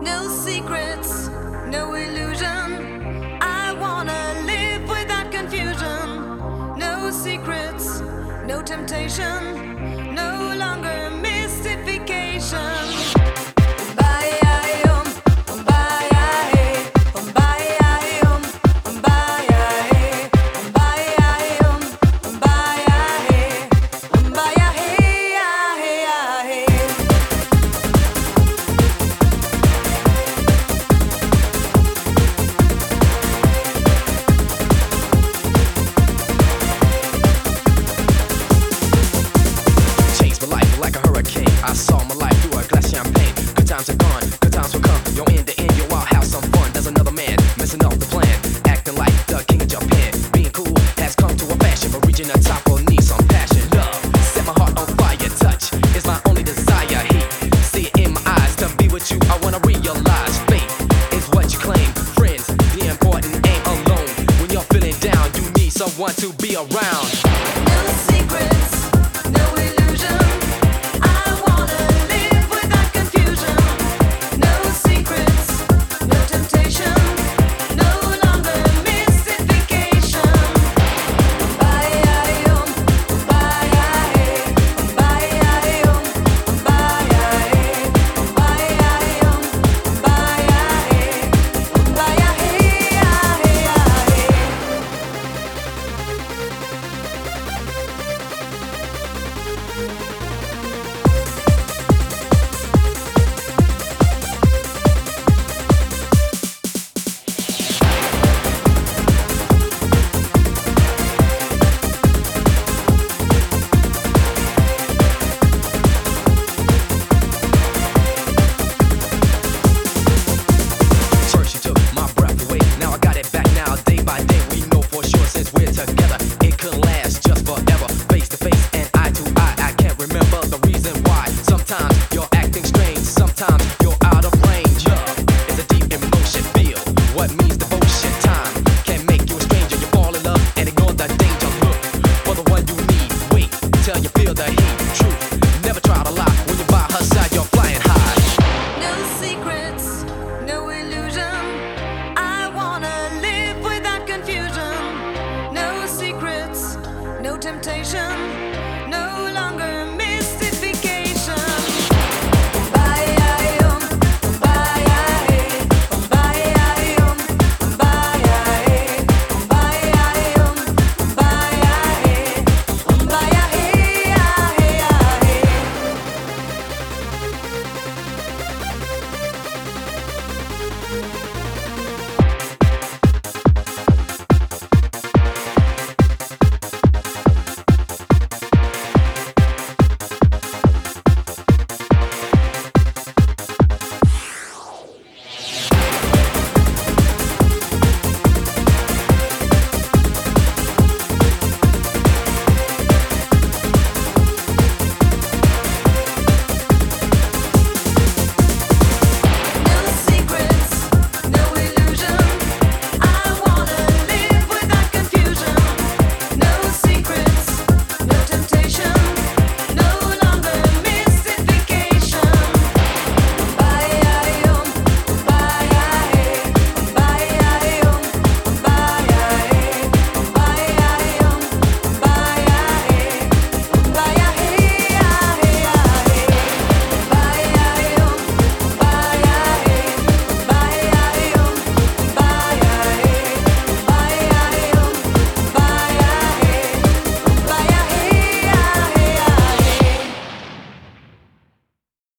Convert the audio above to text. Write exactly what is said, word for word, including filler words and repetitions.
No secrets, no illusion. I wanna live without confusion. No secrets, no temptation, no longer mystification. I saw my life through a glass champagne. Good times are gone, good times will come. Yo, in the end, yo, I'll have some fun. There's another man messing up the plan, acting like the king of Japan. Being cool has come to a fashion, but reaching the top will need some passion. Love, set my heart on fire. Touch is my only desire. Heat, see it in my eyes. To be with you, I wanna realize. Faith is what you claim. Friends, the important ain't alone. When you're feeling down, you need someone to be around.